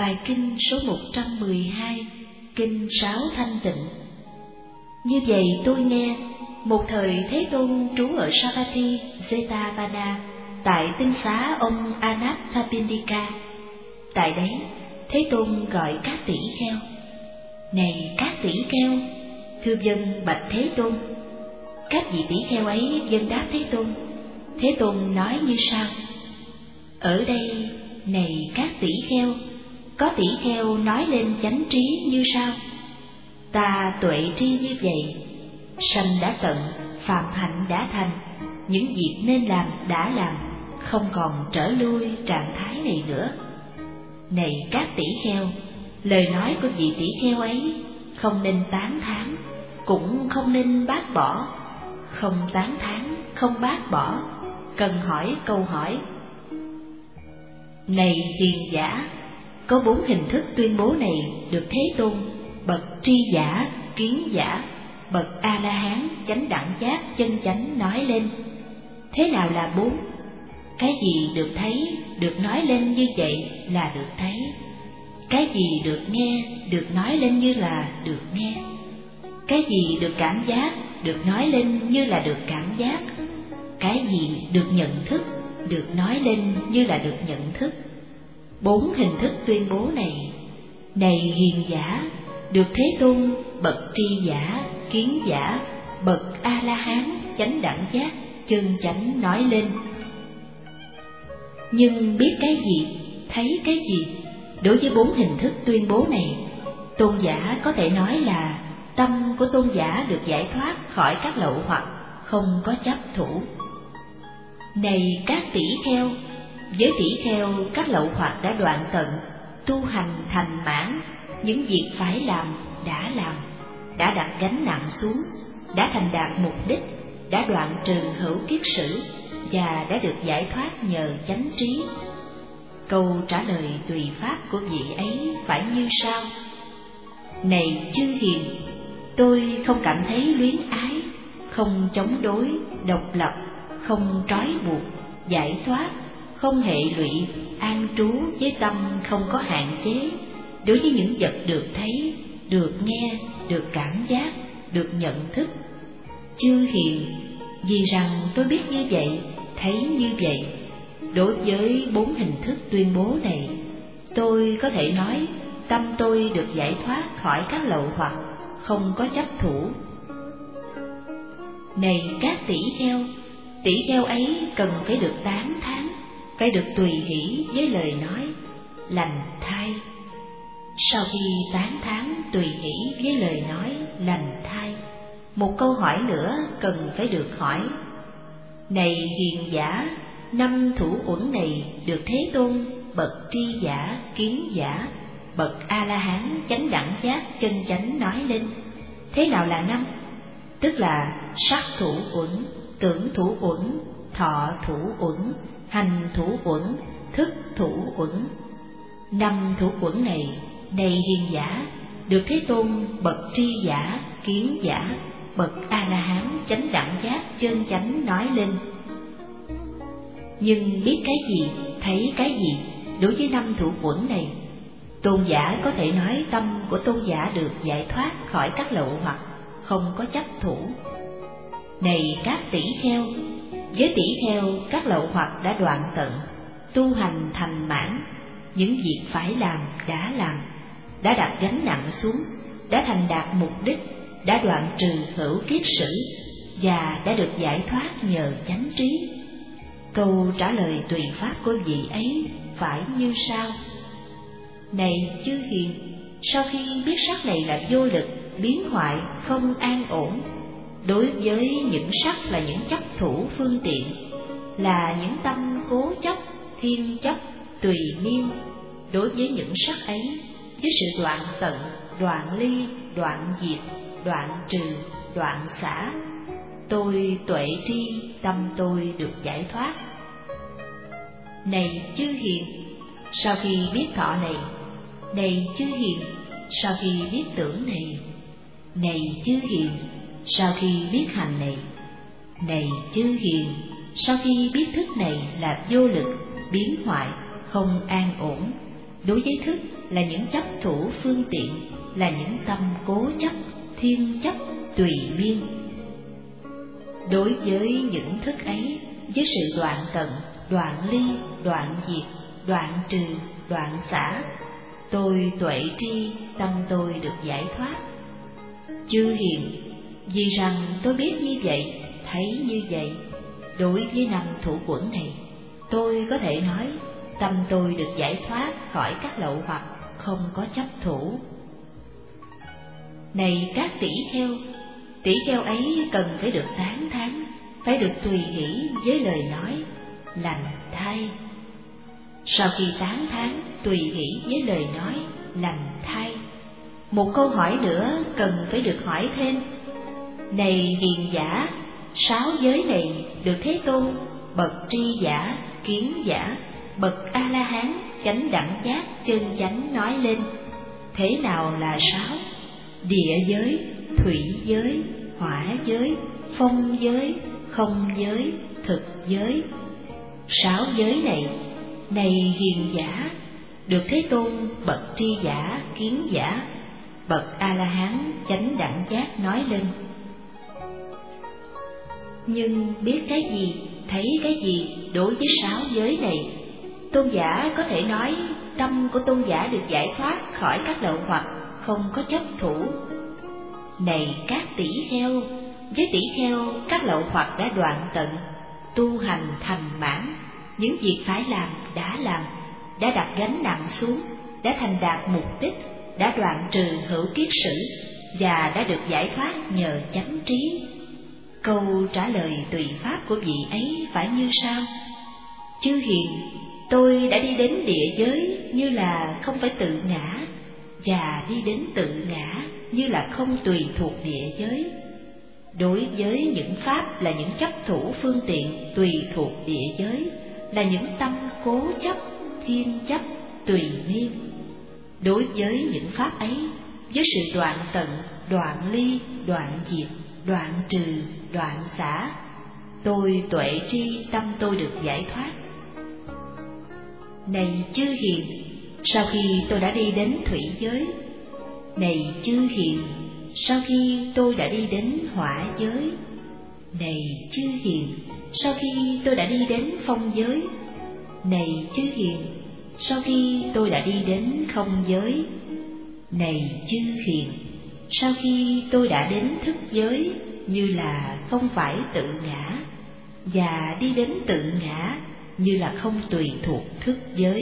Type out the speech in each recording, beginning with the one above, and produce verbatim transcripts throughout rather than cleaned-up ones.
Bài kinh số một trăm mười hai, Kinh Sáu Thanh Tịnh. Như vậy tôi nghe, một thời Thế Tôn trú ở Savatthi, Jetavana, tại tinh xá ông Anathapindika. Tại đấy, Thế Tôn gọi các tỷ kheo: Này các tỷ kheo, thưa vâng bạch Thế Tôn. Các vị tỷ kheo ấy vâng đáp Thế Tôn. Thế Tôn nói như sau: Ở đây, này các tỷ kheo, có tỷ kheo nói lên chánh trí như sau: Ta tuệ tri như vậy, sanh đã tận, phạm hạnh đã thành, những việc nên làm đã làm, không còn trở lui trạng thái này nữa. Này các tỷ kheo, lời nói của vị tỷ kheo ấy không nên tán thán, cũng không nên bác bỏ. Không tán thán, không bác bỏ, cần hỏi câu hỏi. Này hiền giả, có bốn hình thức tuyên bố này được Thế Tôn, bậc tri giả, kiến giả, bậc A-la-hán, chánh đẳng giác, chân chánh nói lên. Thế nào là bốn? Cái gì được thấy, được nói lên như vậy là được thấy. Cái gì được nghe, được nói lên như là được nghe. Cái gì được cảm giác, được nói lên như là được cảm giác. Cái gì được nhận thức, được nói lên như là được nhận thức. Bốn hình thức tuyên bố này, này hiền giả, được Thế Tôn, bậc tri giả, kiến giả, bậc A-la-hán, chánh đẳng giác, chân chánh nói lên. Nhưng biết cái gì, thấy cái gì? Đối với bốn hình thức tuyên bố này, tôn giả có thể nói là tâm của tôn giả được giải thoát khỏi các lậu hoặc, không có chấp thủ. Này các tỷ kheo, với tỷ kheo các lậu hoặc đã đoạn tận, tu hành thành mãn, những việc phải làm đã làm, đã đặt gánh nặng xuống, đã thành đạt mục đích, đã đoạn trừ hữu kiết sử và đã được giải thoát nhờ chánh trí. Câu trả lời tùy pháp của vị ấy phải như sau: Này chư hiền, tôi không cảm thấy luyến ái, không chống đối, độc lập, không trói buộc, giải thoát, không hệ lụy, an trú với tâm không có hạn chế đối với những vật được thấy, được nghe, được cảm giác, được nhận thức. Chư hiền, vì rằng tôi biết như vậy, thấy như vậy, đối với bốn hình thức tuyên bố này, tôi có thể nói tâm tôi được giải thoát khỏi các lậu hoặc, không có chấp thủ. Này các tỷ kheo, tỷ kheo ấy cần phải được tán thán, phải được tùy hỷ với lời nói lành thay. Sau khi tán thán tùy hỷ với lời nói lành thay, một câu hỏi nữa cần phải được hỏi: Này hiền giả, năm thủ uẩn này được Thế Tôn, bậc tri giả, kiến giả, bậc A-la-hán, chánh đẳng giác, chân chánh nói lên. Thế nào là năm? Tức là sắc thủ uẩn, tưởng thủ uẩn, thọ thủ uẩn, hành thủ uẩn, thức thủ uẩn. Năm thủ uẩn này, này hiền giả, được Thế Tôn, bậc tri giả, kiến giả, bậc A-la-hán, chánh đẳng giác, chân chánh nói lên. Nhưng biết cái gì, thấy cái gì, đối với năm thủ uẩn này, tôn giả có thể nói tâm của tôn giả được giải thoát khỏi các lậu hoặc, không có chấp thủ. Này các tỷ kheo, với tỷ kheo các lậu hoặc đã đoạn tận, tu hành thành mãn, những việc phải làm đã làm, đã đặt gánh nặng xuống, đã thành đạt mục đích, đã đoạn trừ hữu kiết sử và đã được giải thoát nhờ chánh trí. Câu trả lời tùy pháp của vị ấy phải như sau: Này chư hiền, sau khi biết sắc này là vô lực, biến hoại, không an ổn, đối với những sắc là những chấp thủ phương tiện, là những tâm cố chấp, thiên chấp, tùy miên, đối với những sắc ấy, với sự đoạn tận, đoạn ly, đoạn diệt, đoạn trừ, đoạn xả, tôi tuệ tri, tâm tôi được giải thoát. Này chư hiền, sau khi biết thọ này, này chư hiền, sau khi biết tưởng này, này chư hiền, sau khi biết hành này, này chư hiền, sau khi biết thức này là vô lực, biến hoại, không an ổn, đối với thức là những chấp thủ phương tiện, là những tâm cố chấp, thiên chấp, tùy miên. Đối với những thức ấy, với sự đoạn tận, đoạn ly, đoạn diệt, đoạn trừ, đoạn xả, tôi tuệ tri, tâm tôi được giải thoát. Chư hiền, vì rằng tôi biết như vậy, thấy như vậy, đối với năm thủ quẩn này, tôi có thể nói tâm tôi được giải thoát khỏi các lậu hoặc, không có chấp thủ. Này các tỷ kheo, tỷ kheo ấy cần phải được tán thán, phải được tùy hỷ với lời nói lành thay. Sau khi tán thán tùy hỷ với lời nói lành thay, một câu hỏi nữa cần phải được hỏi thêm. Này hiền giả, sáu giới này được Thế Tôn bậc tri giả, kiến giả, bậc A La Hán, chánh đẳng giác, chân chánh nói lên, thế nào là sáu? Địa giới, thủy giới, hỏa giới, phong giới, không giới, thực giới. Sáu giới này, này hiền giả, được Thế Tôn bậc tri giả, kiến giả, bậc A La Hán, chánh đẳng giác nói lên. Nhưng biết cái gì, thấy cái gì đối với sáu giới này, tôn giả có thể nói tâm của tôn giả được giải thoát khỏi các lậu hoặc, không có chấp thủ. Này các tỷ kheo, với tỷ kheo các lậu hoặc đã đoạn tận, tu hành thành mãn, những việc phải làm đã làm, đã đặt gánh nặng xuống, đã thành đạt mục đích, đã đoạn trừ hữu kiết sử, và đã được giải thoát nhờ chánh trí. Câu trả lời tùy pháp của vị ấy phải như sau: chư hiền, tôi đã đi đến địa giới như là không phải tự ngã, và đi đến tự ngã như là không tùy thuộc địa giới. Đối với những pháp là những chấp thủ phương tiện tùy thuộc địa giới, là những tâm cố chấp, thiên chấp, tùy miên. Đối với những pháp ấy, với sự đoạn tận, đoạn ly, đoạn diệt, đoạn trừ, đoạn xả, tôi tuệ tri, tâm tôi được giải thoát. Này chư hiền, sau khi tôi đã đi đến thủy giới, này chư hiền, sau khi tôi đã đi đến hỏa giới, này chư hiền, sau khi tôi đã đi đến phong giới, này chư hiền, sau khi tôi đã đi đến không giới, này chư hiền, sau khi tôi đã đến thức giới như là không phải tự ngã, và đi đến tự ngã như là không tùy thuộc thức giới.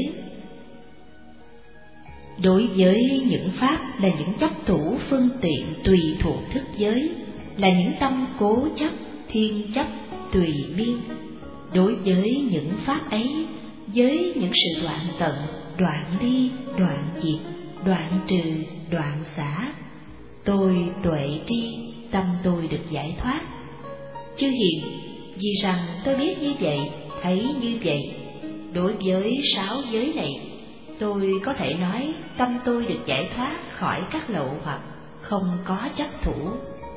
Đối với những pháp là những chấp thủ phương tiện tùy thuộc thức giới, là những tâm cố chấp, thiên chấp, tùy miên. Đối với những pháp ấy, với những sự đoạn tận, đoạn ly, đoạn diệt, đoạn trừ, đoạn xả, tôi tuệ tri, tâm tôi được giải thoát. Chư hiền, vì rằng tôi biết như vậy, thấy như vậy, đối với sáu giới này, tôi có thể nói tâm tôi được giải thoát khỏi các lậu hoặc, không có chấp thủ.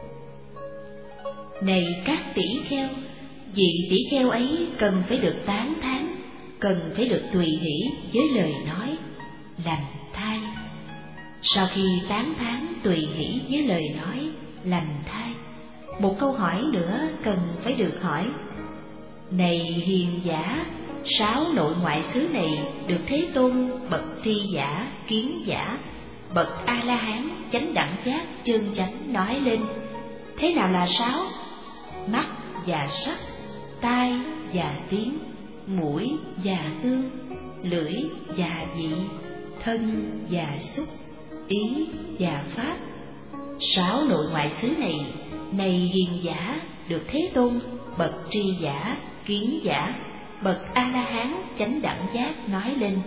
Này các tỷ kheo, vị tỷ kheo ấy cần phải được tán thán, cần phải được tùy hỷ với lời nói lành thay. Sau khi tán thán tùy hỷ với lời nói lành thay, một câu hỏi nữa cần phải được hỏi. Này hiền giả, sáu nội ngoại xứ này được Thế Tôn bậc tri giả, kiến giả, bậc A La Hán, chánh đẳng giác, chân chánh nói lên, thế nào là sáu? Mắt và sắc, tai và tiếng, mũi và hương, lưỡi và vị, thân và xúc, ý và pháp. Sáu nội ngoại xứ này, này hiền giả, được Thế Tôn bậc tri giả, kiến giả, bậc A La Hán, chánh đẳng giác nói lên.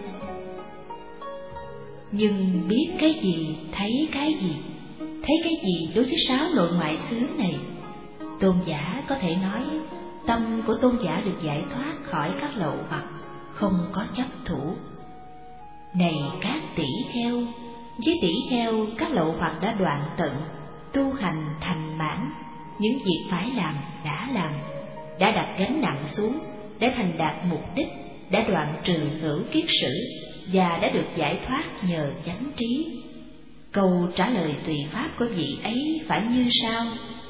Nhưng biết cái gì, thấy cái gì, thấy cái gì đối với sáu nội ngoại xứ này, tôn giả có thể nói tâm của tôn giả được giải thoát khỏi các lậu hoặc, không có chấp thủ. Này các tỷ kheo, với tỷ kheo các lậu hoặc đã đoạn tận, tu hành thành mãn, những việc phải làm đã làm, đã đặt gánh nặng xuống, đã thành đạt mục đích, đã đoạn trừ hữu kiết sử, và đã được giải thoát nhờ chánh trí. Câu trả lời tùy pháp của vị ấy phải như sau: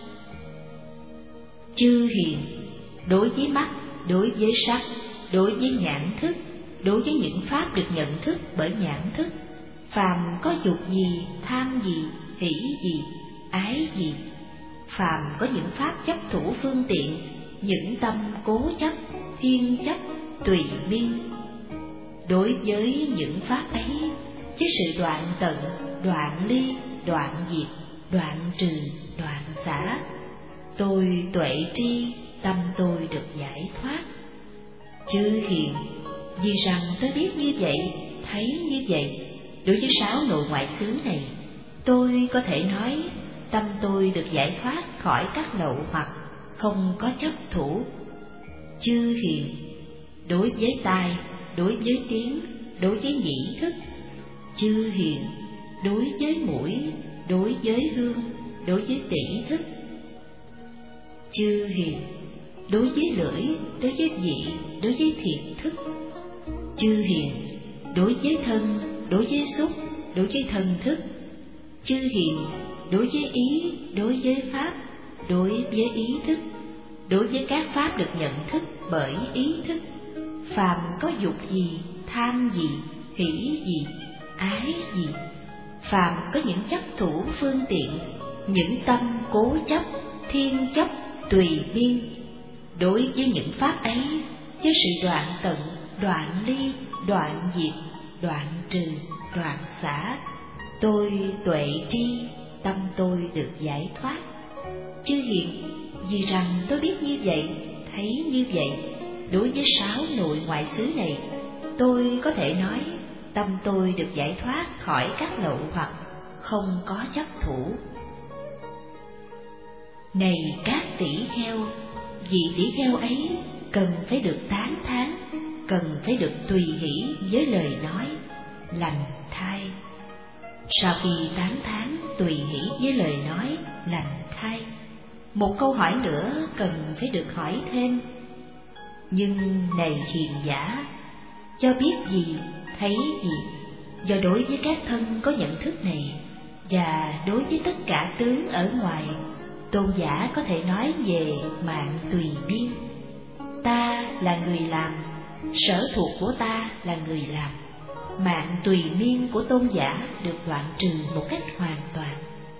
chư hiền, đối với mắt, đối với sắc, đối với nhãn thức, đối với những pháp được nhận thức bởi nhãn thức, phàm có dục gì, tham gì, hỷ gì, ái gì, phàm có những pháp chấp thủ phương tiện, những tâm cố chấp, thiên chấp, tùy biên. Đối với những pháp ấy, với sự đoạn tận, đoạn ly, đoạn diệt, đoạn trừ, đoạn xả, tôi tuệ tri, tâm tôi được giải thoát. Chư hiền, vì rằng tôi biết như vậy, thấy như vậy, đối với sáu nội ngoại xứ này, tôi có thể nói tâm tôi được giải thoát khỏi các lậu hoặc, không có chấp thủ. Chư hiền, đối với tai, đối với tiếng, đối với nhĩ thức. Chư hiền, đối với mũi, đối với hương, đối với tỷ thức. Chư hiền, đối với lưỡi, đối với vị, đối với thiệt thức. Chư hiền, đối với thân, đối với xúc, đối với thân thức. Chư hiền, đối với ý, đối với pháp, đối với ý thức, đối với các pháp được nhận thức bởi ý thức. Phàm có dục gì, tham gì, hỷ gì, ái gì, phàm có những chấp thủ phương tiện, những tâm cố chấp, thiên chấp, tùy biên. Đối với những pháp ấy, với sự đoạn tận, đoạn ly, đoạn diệt, đoạn trừ, đoạn xả, tôi tuệ tri, tâm tôi được giải thoát. Chư hiền, vì rằng tôi biết như vậy, thấy như vậy, đối với sáu nội ngoại xứ này, tôi có thể nói tâm tôi được giải thoát khỏi các lậu hoặc, không có chấp thủ. Này các tỷ kheo, vị tỷ kheo ấy cần phải được tán thán, cần phải được tùy hỷ với lời nói lành thay. Sau khi tán thán tùy hỷ với lời nói lành thay, một câu hỏi nữa cần phải được hỏi thêm. Nhưng này hiền giả, cho biết gì, thấy gì, do đối với các thân có nhận thức này, và đối với tất cả tướng ở ngoài, tôn giả có thể nói về mạng tùy biên. Ta là người làm, sở thuộc của ta là người làm. Mạng tùy biên của tôn giả được đoạn trừ một cách hoàn toàn.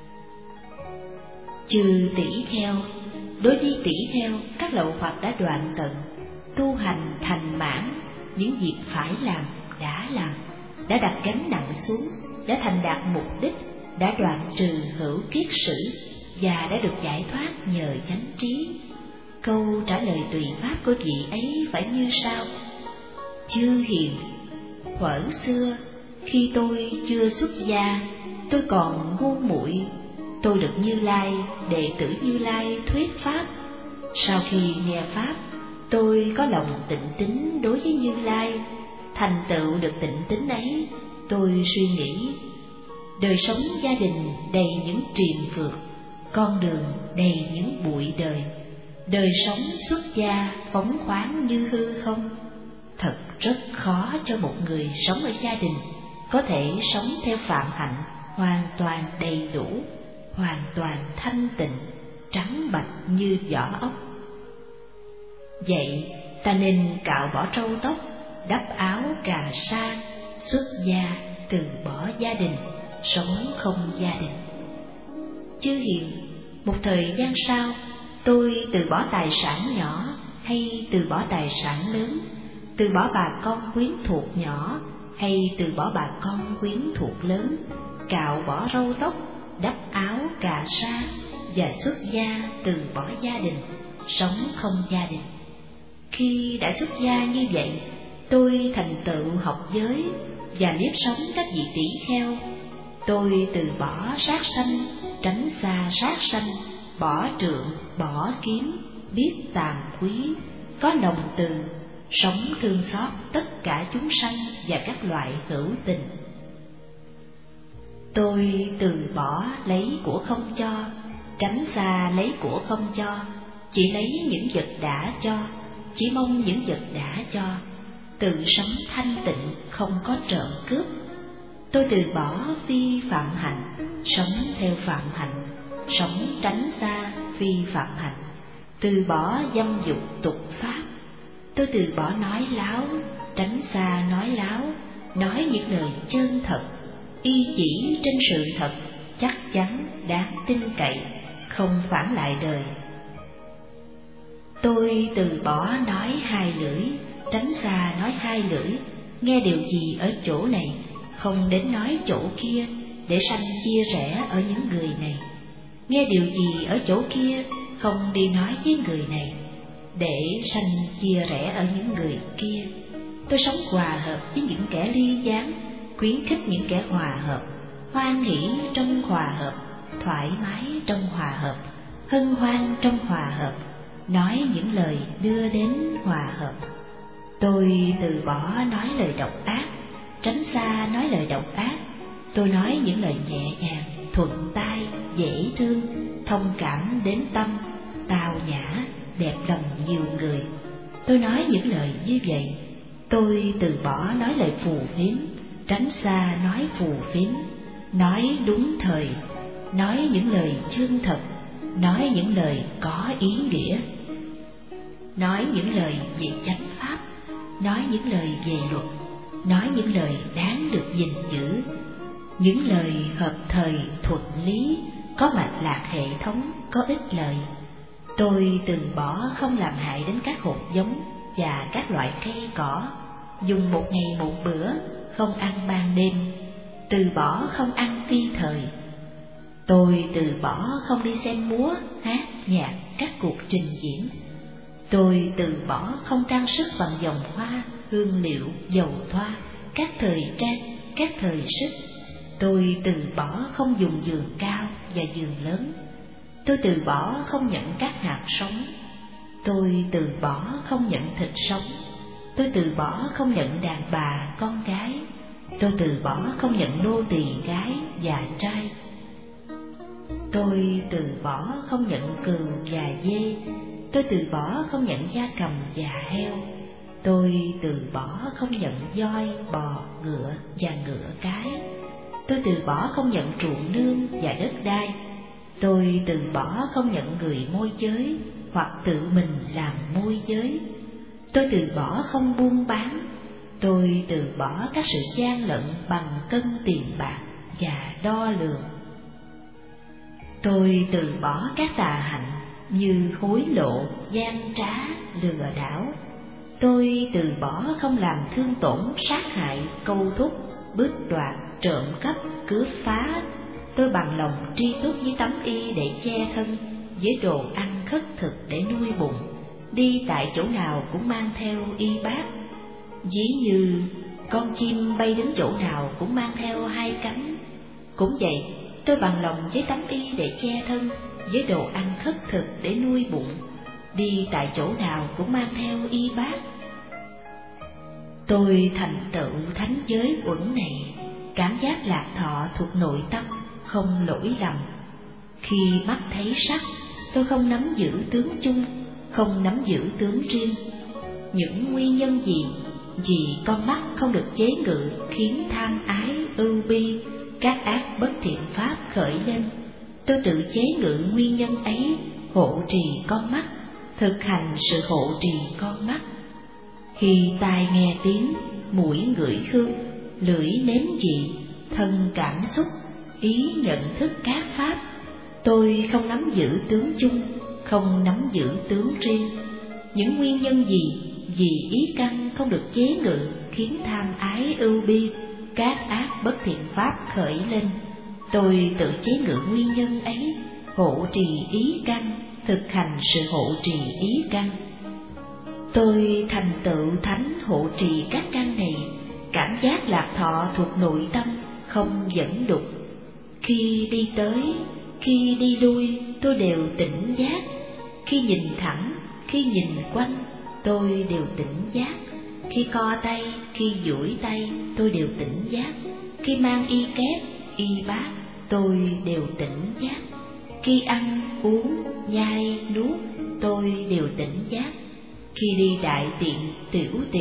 Trừ tỷ kheo, đối với tỷ kheo, các lậu hoặc đã đoạn tận, tu hành thành mãn, những việc phải làm đã làm, đã đặt gánh nặng xuống, đã thành đạt mục đích, đã đoạn trừ hữu kiết sử, và đã được giải thoát nhờ chánh trí. Câu trả lời tùy pháp của vị ấy phải như sau: chư hiền, thuở xưa khi tôi chưa xuất gia, tôi còn ngu muội, tôi được Như Lai, đệ tử Như Lai thuyết pháp. Sau khi nghe pháp, tôi có lòng tịnh tín đối với Như Lai. Thành tựu được tịnh tín ấy, tôi suy nghĩ đời sống gia đình đầy những triền phượt, con đường đầy những bụi đời, đời sống xuất gia phóng khoáng như hư không. Thật rất khó cho một người sống ở gia đình có thể sống theo phạm hạnh hoàn toàn đầy đủ, hoàn toàn thanh tịnh, trắng bạch như vỏ ốc. Vậy ta nên cạo bỏ râu tóc, đắp áo cà sa, xuất gia, từ bỏ gia đình, sống không gia đình. Chư hiền, một thời gian sau, tôi từ bỏ tài sản nhỏ hay từ bỏ tài sản lớn, từ bỏ bà con quyến thuộc nhỏ hay từ bỏ bà con quyến thuộc lớn, cạo bỏ râu tóc, đắp áo cà sa và xuất gia, từ bỏ gia đình, sống không gia đình. Khi đã xuất gia như vậy, tôi thành tựu học giới và biết sống các vị tỷ kheo. Tôi từ bỏ sát sanh, tránh xa sát sanh, bỏ trượng, bỏ kiếm, biết tàm quý, có lòng từ, sống thương xót tất cả chúng sanh và các loại hữu tình. Tôi từ bỏ lấy của không cho, tránh xa lấy của không cho, chỉ lấy những vật đã cho, chỉ mong những vật đã cho. tự sống thanh tịnh, không có trộm cướp. Tôi từ bỏ phi phạm hạnh, sống theo phạm hạnh, sống tránh xa phi phạm hạnh, từ bỏ dâm dục tục pháp. Tôi từ bỏ nói láo, tránh xa nói láo, nói những lời chân thật, y chỉ trên sự thật, chắc chắn, đáng tin cậy, không phản lại đời. Tôi từ bỏ nói hai lưỡi, tránh xa nói hai lưỡi, nghe điều gì ở chỗ này, không đến nói chỗ kia, để sanh chia rẽ ở những người này. Nghe điều gì ở chỗ kia, không đi nói với người này, để sanh chia rẽ ở những người kia. Tôi sống hòa hợp với những kẻ ly gián, khuyến khích những kẻ hòa hợp, hoan hỷ trong hòa hợp, thoải mái trong hòa hợp, hân hoan trong hòa hợp, nói những lời đưa đến hòa hợp. Tôi từ bỏ nói lời độc ác, tránh xa nói lời độc ác. Tôi nói những lời nhẹ nhàng, thuận tai, dễ thương, thông cảm đến tâm, tào nhã, đẹp lòng nhiều người. Tôi nói những lời như vậy. Tôi từ bỏ nói lời phù phiếm, tránh xa nói phù phiếm, nói đúng thời, nói những lời chân thật, nói những lời có ý nghĩa, nói những lời về chánh pháp, nói những lời về luật, nói những lời đáng được gìn giữ, những lời hợp thời thuận lý, có mạch lạc hệ thống, có ích lợi. Tôi từ bỏ không làm hại đến các hột giống và các loại cây cỏ, dùng một ngày một bữa, không ăn ban đêm, từ bỏ không ăn phi thời. Tôi từ bỏ không đi xem múa, hát, nhạc, các cuộc trình diễn. Tôi từ bỏ không trang sức bằng vòng hoa, hương liệu, dầu thoa, các thời trang, các thời sức. Tôi từ bỏ không dùng giường cao và giường lớn. Tôi từ bỏ không nhận các hạt sống. Tôi từ bỏ không nhận thịt sống. Tôi từ bỏ không nhận đàn bà, con gái. Tôi từ bỏ không nhận nô tỳ gái và trai. Tôi từ bỏ không nhận cừu và dê. Tôi từ bỏ không nhận gia cầm và heo. Tôi từ bỏ không nhận voi, bò, ngựa và ngựa cái. Tôi từ bỏ không nhận ruộng nương và đất đai. Tôi từ bỏ không nhận người môi giới hoặc tự mình làm môi giới. Tôi từ bỏ không buôn bán. Tôi từ bỏ các sự gian lận bằng cân tiền bạc và đo lường. Tôi từ bỏ các tà hạnh như hối lộ, gian trá, lừa đảo. Tôi từ bỏ không làm thương tổn, sát hại, câu thúc, bức đoạt, trộm cắp, cướp phá. Tôi bằng lòng tri túc với tấm y để che thân, với đồ ăn khất thực để nuôi bụng, đi tại chỗ nào cũng mang theo y bát. Ví như con chim bay đến chỗ nào cũng mang theo hai cánh. Cũng vậy, tôi bằng lòng với tấm y để che thân, với đồ ăn khất thực để nuôi bụng, đi tại chỗ nào cũng mang theo y bát. Tôi thành tựu thánh giới uẩn này, cảm giác lạc thọ thuộc nội tâm, không lỗi lầm. Khi mắt thấy sắc, tôi không nắm giữ tướng chung, không nắm giữ tướng riêng. Những nguyên nhân gì, vì con mắt không được chế ngự, khiến tham ái, ưu bi, các ác bất thiện pháp khởi lên. Tôi tự chế ngự nguyên nhân ấy, hộ trì con mắt, thực hành sự hộ trì con mắt. Khi tai nghe tiếng, mũi ngửi hương, lưỡi nếm vị, thân cảm xúc, ý nhận thức các pháp, tôi không nắm giữ tướng chung, không nắm giữ tướng riêng. Những nguyên nhân gì, vì ý căn không được chế ngự, khiến tham ái ưu bi, các ác bất thiện pháp khởi lên. Tôi tự chế ngự nguyên nhân ấy, hộ trì ý căn, thực hành sự hộ trì ý căn. Tôi thành tựu thánh hộ trì các căn này, cảm giác lạc thọ thuộc nội tâm, không dẫn đục. Khi đi tới, khi đi lui, tôi đều tỉnh giác. Khi nhìn thẳng, khi nhìn quanh, tôi đều tỉnh giác. Khi co tay, khi duỗi tay, tôi đều tỉnh giác. Khi mang y kép, y bát, tôi đều tỉnh giác. Khi ăn, uống, nhai, nuốt, tôi đều tỉnh giác. Khi đi đại tiện, tiểu tiện,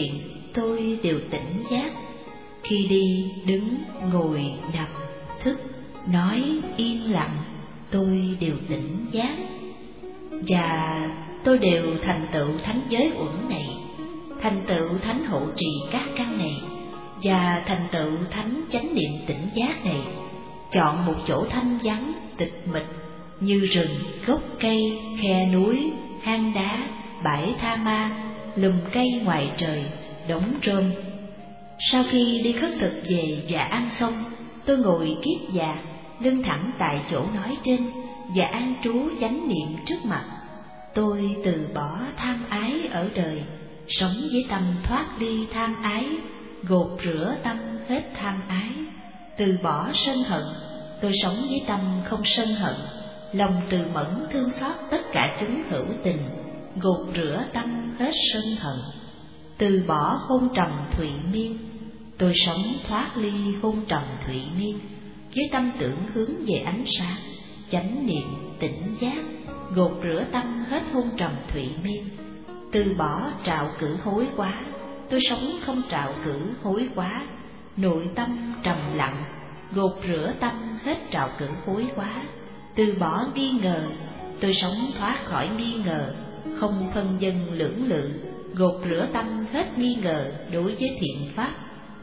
tôi đều tỉnh giác. Khi đi, đứng, ngồi, nằm, thức, nói, yên lặng, tôi đều tỉnh giác. Và tôi đều thành tựu thánh giới uẩn này, thành tựu thánh hộ trì các căn này, và thành tựu thánh chánh niệm tỉnh giác này. Chọn một chỗ thanh vắng, tịch mịch, như rừng, gốc cây, khe núi, hang đá, bãi tha ma, lùm cây ngoài trời, đống rơm. Sau khi đi khất thực về và ăn xong, tôi ngồi kiết già, lưng thẳng tại chỗ nói trên, và an trú chánh niệm trước mặt. Tôi từ bỏ tham ái ở đời, sống với tâm thoát ly tham ái, gột rửa tâm hết tham ái. Từ bỏ sân hận, tôi sống với tâm không sân hận, lòng từ mẫn thương xót tất cả chúng hữu tình, gột rửa tâm hết sân hận. Từ bỏ hôn trầm thụy miên, tôi sống thoát ly hôn trầm thụy miên, với tâm tưởng hướng về ánh sáng, chánh niệm tỉnh giác, gột rửa tâm hết hôn trầm thụy miên. Từ bỏ trạo cử hối quá, tôi sống không trạo cử hối quá, nội tâm trầm lặng, gột rửa tâm hết trạo cử hối quá. Từ bỏ nghi ngờ, tôi sống thoát khỏi nghi ngờ, không phân vân lưỡng lự, gột rửa tâm hết nghi ngờ đối với thiện pháp.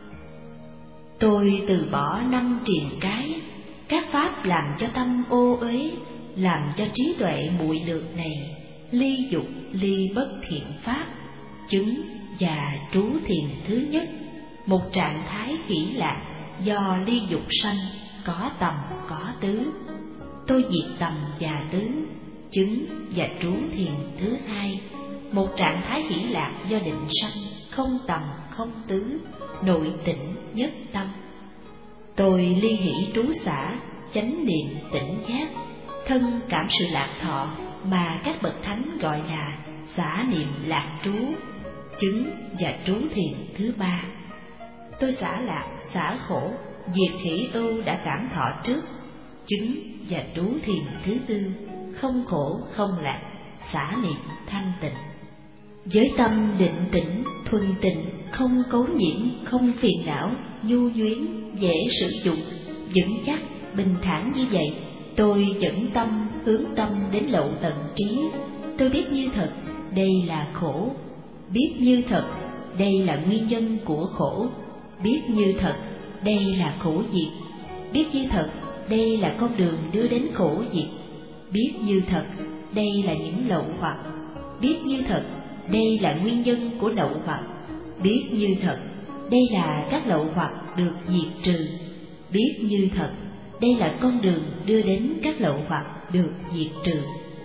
Tôi từ bỏ năm triền cái, các pháp làm cho tâm ô uế, làm cho trí tuệ muội lược này, ly dục ly bất thiện pháp, chứng và trú thiền thứ nhất, một trạng thái hỷ lạc do ly dục sanh, có tầm có tứ. Tôi diệt tầm và tứ, chứng và trú thiền thứ hai, một trạng thái hỷ lạc do định sanh, không tầm không tứ, nội tĩnh nhất tâm. Tôi ly hỷ trú xả, chánh niệm tỉnh giác, thân cảm sự lạc thọ mà các bậc thánh gọi là xả niệm lạc trú, chứng và trú thiền thứ ba. Tôi xả lạc, xả khổ, diệt hỷ ưu đã cảm thọ trước, chứng và trú thiền thứ tư, không khổ không lạc, xả niệm thanh tịnh. Với tâm định tĩnh, thuần tịnh, không cấu nhiễm, không phiền não, nhu nhuyến, dễ sử dụng, vững chắc, bình thản như vậy, tôi dẫn tâm, hướng tâm đến lậu tận trí. Tôi biết như thật, đây là khổ, biết như thật, đây là nguyên nhân của khổ, biết như thật, đây là khổ diệt, biết như thật, đây là con đường đưa đến khổ diệt, biết như thật, đây là những lậu hoặc, biết như thật, đây là nguyên nhân của lậu hoặc, biết như thật, đây là các lậu hoặc được diệt trừ, biết như thật, đây là con đường đưa đến các lậu hoặc được diệt trừ.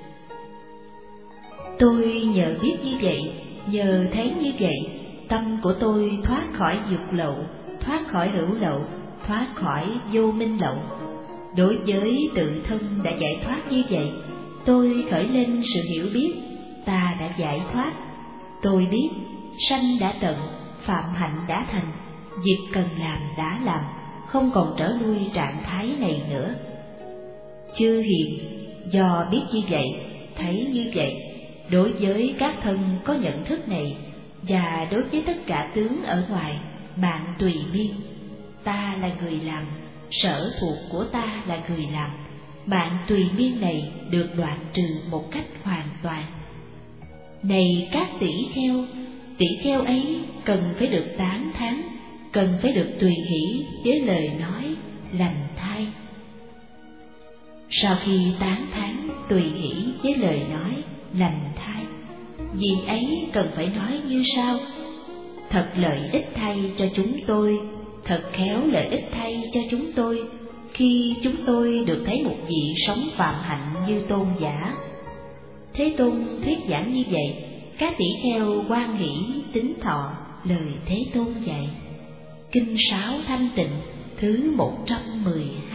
Tôi nhờ biết như vậy, nhờ thấy như vậy, tâm của tôi thoát khỏi dục lậu, thoát khỏi hữu lậu, thoát khỏi vô minh lậu. Đối với tự thân đã giải thoát như vậy, tôi khởi lên sự hiểu biết, ta đã giải thoát. Tôi biết, sanh đã tận, phạm hạnh đã thành, việc cần làm đã làm, không còn trở lui trạng thái này nữa. Chư hiền, do biết như vậy, thấy như vậy, đối với các thân có nhận thức này, và đối với tất cả tướng ở ngoài, bạn tùy miên. Ta là người làm, sở thuộc của ta là người làm, bạn tùy miên này được đoạn trừ một cách hoàn toàn. Này các tỷ kheo, tỷ kheo ấy cần phải được tán thán, cần phải được tùy hỷ với lời nói lành thay. Sau khi tán thán tùy hỷ với lời nói lành thay, việc ấy cần phải nói như sau: thật lợi ích thay cho chúng tôi, thật khéo lợi ích thay cho chúng tôi, khi chúng tôi được thấy một vị sống phạm hạnh như tôn giả. Thế Tôn thuyết giảng như vậy, các tỷ kheo hoan hỷ tín thọ lời Thế Tôn dạy. Kinh Sáo Thanh Tịnh thứ một trăm mười hai.